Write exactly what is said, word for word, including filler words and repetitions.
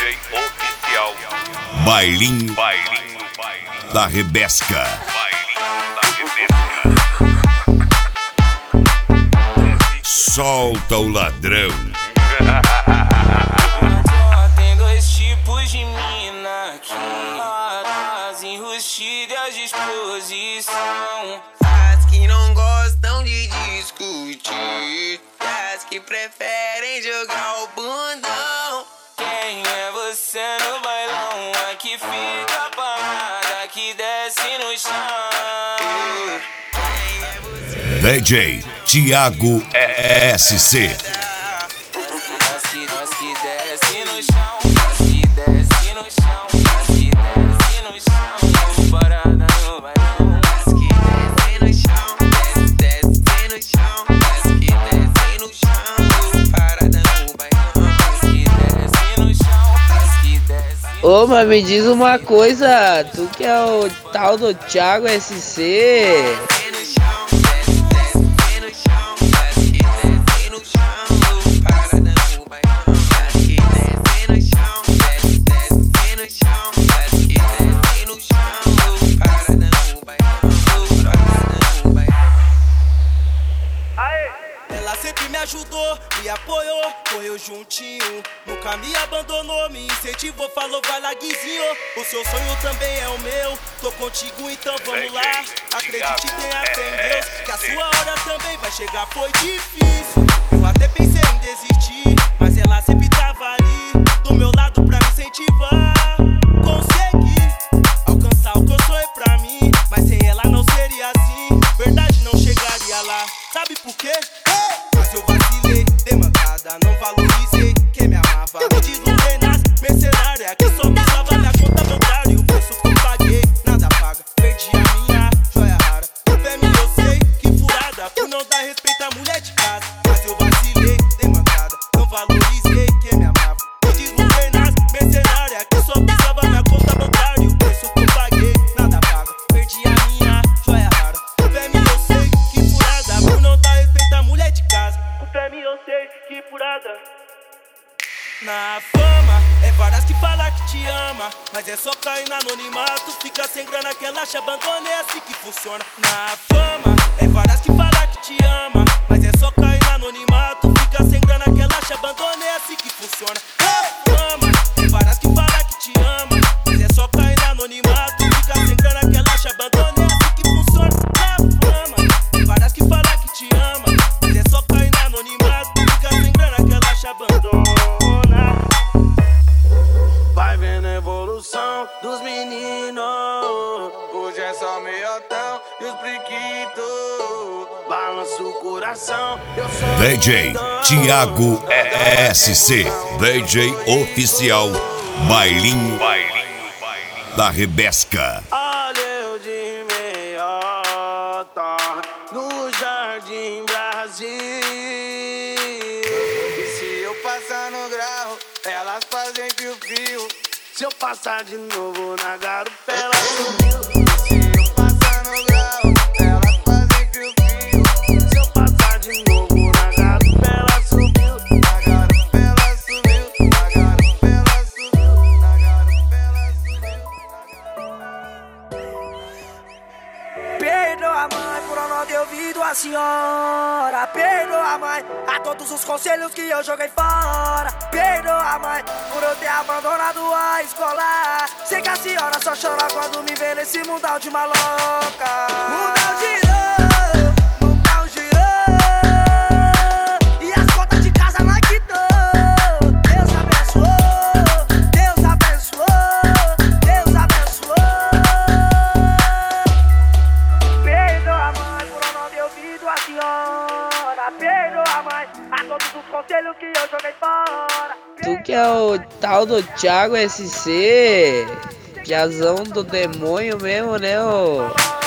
oficial. Bailinho, Bailinho da Rebesca. Bailinho da Rebesca. Solta o ladrão. Tem dois tipos de mina aqui, as enrustidas de exposição, as que não gostam de discutir, as que preferem jogar o bundão. Quem é você no bailão? A que fica parada, que desce no chão. Quem é você? D J Thiago S C. As que, as que desce no chão, as que desce no chão, as que desce no chão, parada no bailão. As que desce no chão, desce, desce no chão, as que desce no chão, parada no bailão. As que desce no chão, as que desce. Ô, mas me diz uma coisa, tu que é o tal do Thiago S C, Ela sempre me ajudou, me apoiou, correu juntinho, nunca me abandonou, me incentivou, falou vai lá Guizinho, o seu sonho também é o meu, tô contigo então vamos lá, acredite e tenha fé em Deus, que a sua hora também vai chegar, foi difícil, eu até pensei em desistir, mas ela sempre tava ali, do meu lado pra me incentivar, consegui alcançar o que eu sonhei pra mim, mas sem ela não seria assim, verdade não chegaria lá, sabe por quê? Mas eu vacilei, dei mancada, não valorizei quem me amava. Me deslumbrei nas mercenárias que só me salva minha conta bancária. E o preço que eu paguei, nada paga. Perdi a minha joia rara. Por fé minha eu sei que furada, por não dar respeito à mulher de casa. Mas eu vacilei, dei mancada, não valorizei quem me amava. Me deslumbrei nas mercenárias que só me salva minha conta bancária. E o preço que eu paguei, nada paga. Perdi a minha joia rara. Por fé minha eu sei que furada, por não dar respeito à mulher de casa. Pra mim eu sei que furada. Na fama, é várias que falam que te ama, mas é só cair no anonimato. Fica sem grana que ela te abandona, é assim que funciona. Na fama, é várias que falam que te ama, mas é só cair no anonimato. Fica sem grana que ela te abandona, é assim que funciona. Na fama, é várias que falam que te ama, mas é só cair no anonimato. Fica sem grana que ela te abandona, é assim que funciona. Na fama, é várias que falam que te ama, mas é só cair no anonimato. Fica sem grana que ela te abandona. Vai vendo a evolução dos meninos. Hoje é só meiotão e os brinquitos. Balança o coração. Eu sou D J Thiago S C. D J oficial. Bailinho Bailinho da Rebesca. Olha eu de meiota no Jardim Brasil. E se eu passar no grau, elas fazem fio-fio. Se eu passar de novo na garupa, ela subiu. Se eu passar no grau, elas fazem fio-fio. Se eu passar de novo na garupa, ela subiu. Na garupa ela subiu. Na garupa ela subiu. Na garupa ela subiu. Perdoa, mãe, por eu não ter ouvido a senhora. Perdoa, mãe, a todos os conselhos que eu joguei fora. Perdoa, mãe, por eu ter abandonado a escola. Sei que a senhora só chora quando me vê nesse mundão de maloca. Mundão girou, mundão girou, e as contas de casa nós quitou. Deus abençoou, Deus abençoou, Deus abençoou. Perdoa, mãe, por eu não ter ouvido a senhora. Perdoa, mãe, a todos os conselhos que eu joguei fora. tu que é o tal do Thiago S C, piazão do demônio mesmo, né, ô?